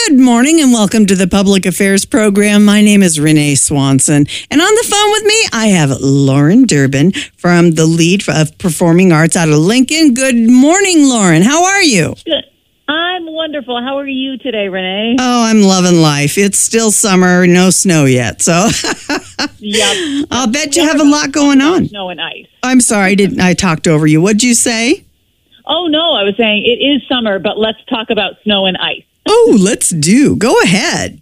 Good morning and welcome to the Public Affairs Program. My name is Renee Swanson. And on the phone with me, I have Lauren Durbin from the Lead of Performing Arts out of Lincoln. Good morning, Lauren. How are you? Good. I'm wonderful. How are you today, Renee? Oh, I'm loving life. It's still summer, no snow yet. So Yep. I'll bet you have a lot going on. Snow and ice. I'm sorry, I talked over you. What'd you say? Oh, no, I was saying it is summer, but let's talk about snow and ice. Oh, let's do. Go ahead.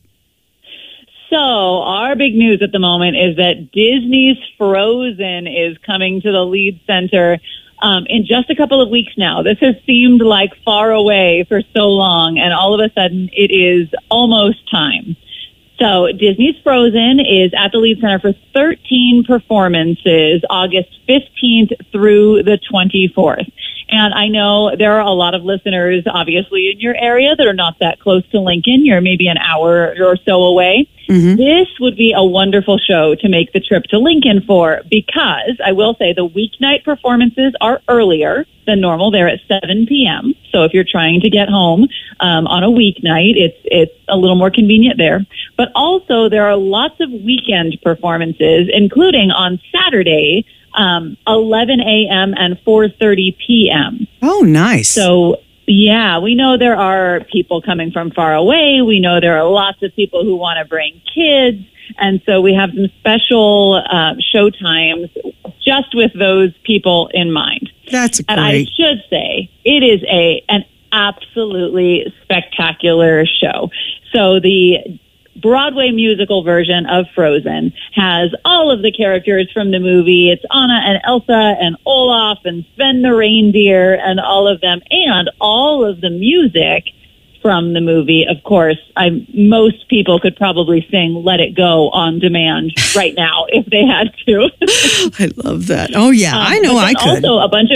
So our big news at the moment is that Disney's Frozen is coming to the Lead Center in just a couple of weeks now. This has seemed like far away for so long, and all of a sudden it is almost time. So Disney's Frozen is at the Lead Center for 13 performances, August 15th through the 24th. And I know there are a lot of listeners, obviously, in your area that are not that close to Lincoln. You're maybe an hour or so away. Mm-hmm. This would be a wonderful show to make the trip to Lincoln for, because I will say the weeknight performances are earlier than normal. They're at 7 p.m. So if you're trying to get home on a weeknight, it's a little more convenient there. But also there are lots of weekend performances, including on Saturday, 11 a.m. and 4:30 p.m. Oh, nice. So, yeah, we know there are people coming from far away. We know there are lots of people who want to bring kids. And so we have some special show times just with those people in mind. That's great. And I should say, it is an absolutely spectacular show. So the Broadway musical version of Frozen has all of the characters from the movie. It's Anna and Elsa and Olaf and Sven the reindeer and all of them, and all of the music from the movie. Of course, most people could probably sing Let It Go on demand right now if they had to. I love that. Oh, yeah, I know I could. Also, a bunch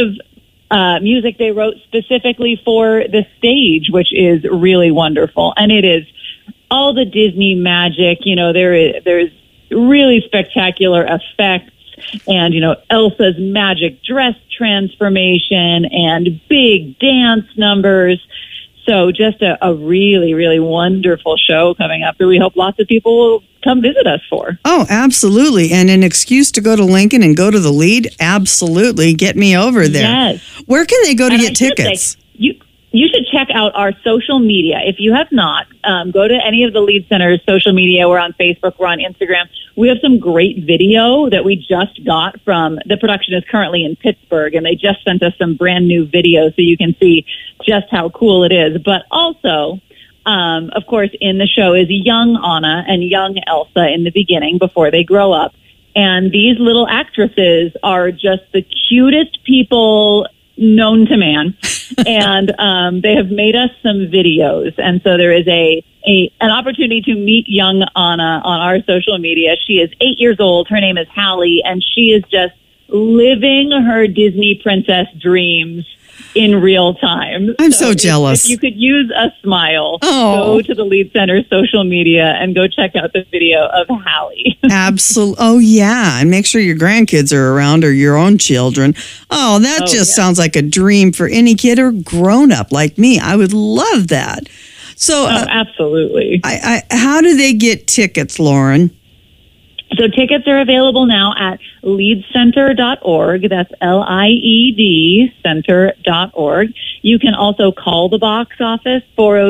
of music they wrote specifically for the stage, which is really wonderful. And it is all the Disney magic. You know, there's really spectacular effects, and, you know, Elsa's magic dress transformation and big dance numbers. So just a really, really wonderful show coming up that we hope lots of people will come visit us for. Oh, absolutely. And an excuse to go to Lincoln and go to the Lead? Absolutely. Get me over there. Yes. Where can they go to get tickets? You should check out our social media. If you have not, go to any of the Lead Center's social media. We're on Facebook. We're on Instagram. We have some great video that we just got from, the production is currently in Pittsburgh, and they just sent us some brand new video so you can see just how cool it is. But also, of course, in the show is young Anna and young Elsa in the beginning before they grow up. And these little actresses are just the cutest people known to man. And they have made us some videos. And so there is an opportunity to meet young Anna on our social media. She is 8 years old. Her name is Hallie, and she is just living her Disney princess dreams in real time. I'm so jealous. If you could use a smile, go to the Lead Center social media and go check out the video of Hallie. Absolutely. Oh, yeah. And make sure your grandkids are around, or your own children. Oh, that sounds like a dream for any kid or grown up like me. I would love that. So, absolutely. How do they get tickets, Lauren? So tickets are available now at leadcenter.org. That's LIED center.org. You can also call the box office,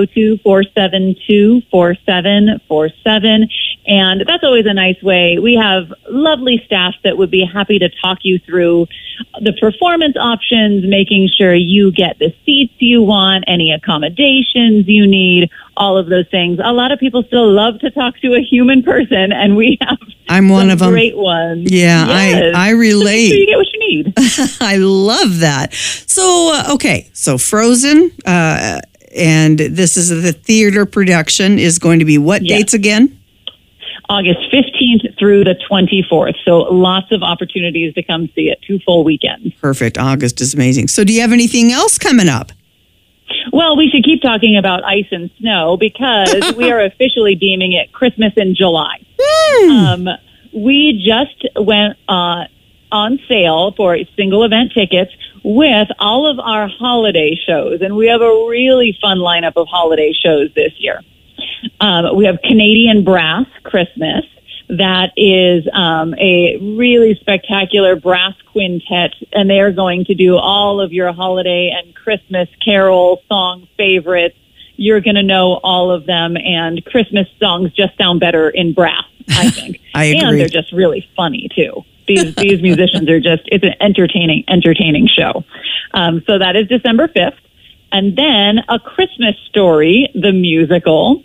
402-472-4747. And that's always a nice way. We have lovely staff that would be happy to talk you through the performance options, making sure you get the seats you want, any accommodations you need, all of those things. A lot of people still love to talk to a human person, and we have I'm one of them. Great ones. Yeah, yes. I relate. So you get what you need. I love that. So, okay, so Frozen, and this is the theater production, is going to be what dates again? August 15th through the 24th. So lots of opportunities to come see it. 2 full weekends. Perfect. August is amazing. So do you have anything else coming up? Well, we should keep talking about ice and snow, because we are officially deeming it Christmas in July. We just went on sale for single event tickets with all of our holiday shows, and we have a really fun lineup of holiday shows this year. We have Canadian Brass Christmas. That is a really spectacular brass quintet, and they are going to do all of your holiday and Christmas carol song favorites. You're going to know all of them, and Christmas songs just sound better in brass, I think. I agree. And they're just really funny, too. These musicians are it's an entertaining show. So that is December 5th. And then A Christmas Story, the musical.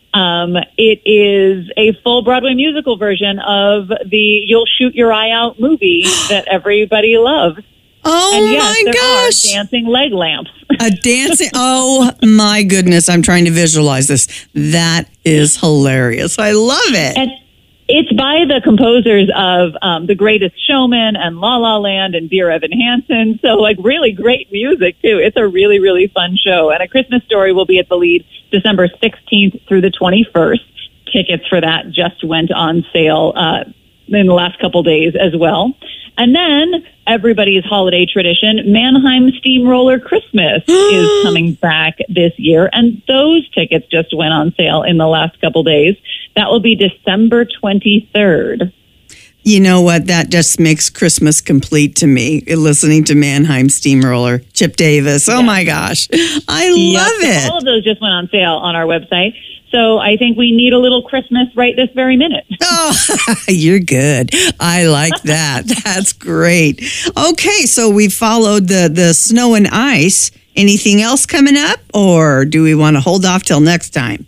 It is a full Broadway musical version of the You'll Shoot Your Eye Out movie that everybody loves. Oh, and yes, my there gosh. are dancing leg lamps. A dancing, oh my goodness, I'm trying to visualize this. That is hilarious. I love it. And it's by the composers of The Greatest Showman and La La Land and Dear Evan Hansen. So, like, really great music, too. It's a really, really fun show. And A Christmas Story will be at the Lead December 16th through the 21st. Tickets for that just went on sale in the last couple days as well. And then everybody's holiday tradition, Mannheim Steamroller Christmas is coming back this year. And those tickets just went on sale in the last couple days. That will be December 23rd. You know what? That just makes Christmas complete to me, listening to Mannheim Steamroller, Chip Davis. Oh, my gosh. I love it. All of those just went on sale on our website. So I think we need a little Christmas right this very minute. Oh, you're good. I like that. That's great. Okay, so we followed the snow and ice. Anything else coming up, or do we want to hold off till next time?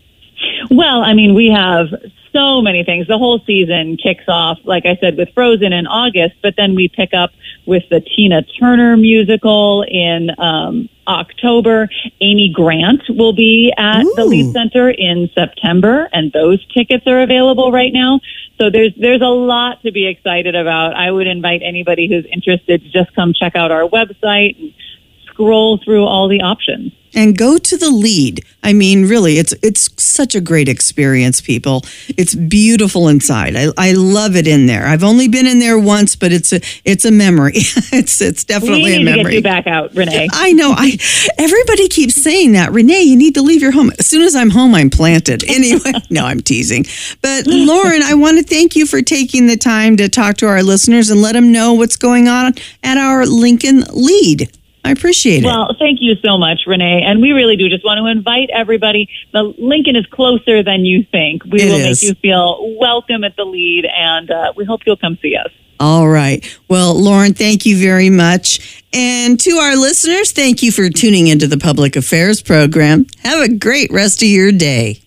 Well, I mean, we have so many things. The whole season kicks off, like I said, with Frozen in August, but then we pick up with the Tina Turner musical in October. Amy Grant will be at the Lead Center in September, and those tickets are available right now. So there's a lot to be excited about. I would invite anybody who's interested to just come check out our website and scroll through all the options. And go to the Lead. I mean, really, it's such a great experience, people. It's beautiful inside. I love it in there. I've only been in there once, but it's a memory. it's definitely a memory. We need to get you back out, Renee. I know. Everybody keeps saying that. Renee, you need to leave your home. As soon as I'm home, I'm planted. Anyway, no, I'm teasing. But Lauren, I want to thank you for taking the time to talk to our listeners and let them know what's going on at our Lincoln Lead. I appreciate it. Well, thank you so much, Renee. And we really do just want to invite everybody. The Lincoln is closer than you think. We will make you feel welcome at the Lead, and we hope you'll come see us. All right. Well, Lauren, thank you very much. And to our listeners, thank you for tuning into the Public Affairs program. Have a great rest of your day.